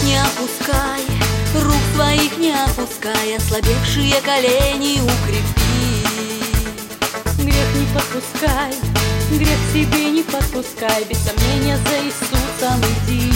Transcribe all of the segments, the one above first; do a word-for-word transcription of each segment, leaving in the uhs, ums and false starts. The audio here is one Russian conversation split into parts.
не опускай, рук своих не опускай, ослабевшие колени укрепи. Грех не подпускай, грех себе не подпускай, без сомнения за Иисусом иди.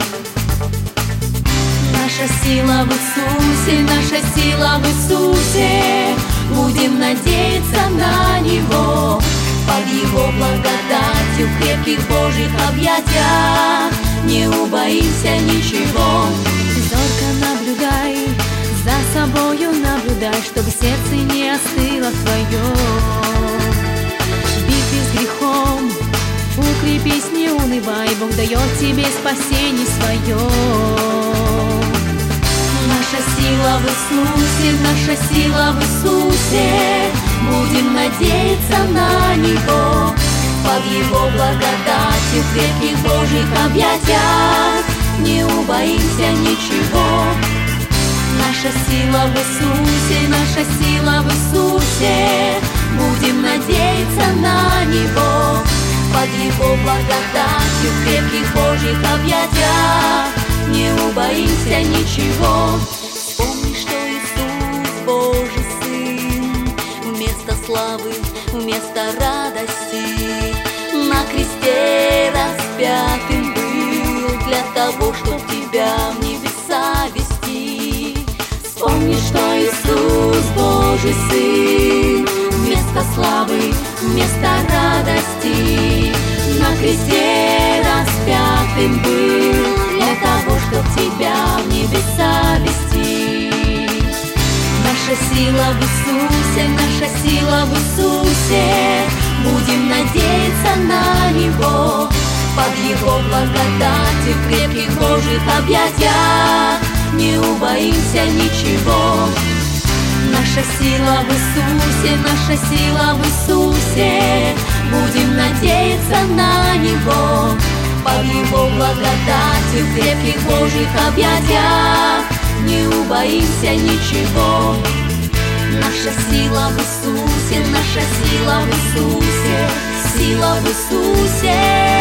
Наша сила в Иисусе, наша сила в Иисусе, будем надеяться на Него. Под Его благодатью в крепких Божьих объятиях не убоимся ничего. Зорко наблюдай, за собою наблюдай, чтобы сердце не остыло твое. В битве с грехом укрепись, не унывай, Бог дает тебе спасение свое. Наша сила в Иисусе, наша сила в Иисусе, будем надеяться на Него. Под Его благодатью в крепких Божьих объятиях не убоимся ничего. Наша сила в Иисусе, наша сила в Иисусе, будем надеяться на Него. Под Его благодатью в крепких Божьих объятиях не убоимся ничего. Вспомни, что Иисус Божий Сын, вместо славы, вместо радости на кресте распятым был для того, чтоб тебя в небеса вести. Вспомни, что Иисус Божий Сын, вместо славы, вместо радости на кресте распятым был для того, чтоб тебя в небеса вести. Наша сила в Иисусе, наша сила в Иисусе, будем надеяться на Него. Под Его благодатью в крепких Божьих объятиях не убоимся ничего. Наша сила в Иисусе, наша сила в Иисусе, будем надеяться на Него. Под Его благодатью в крепких Божьих объятиях не убоимся ничего. Наша сила в Иисусе, наша сила в Иисусе, сила в Иисусе.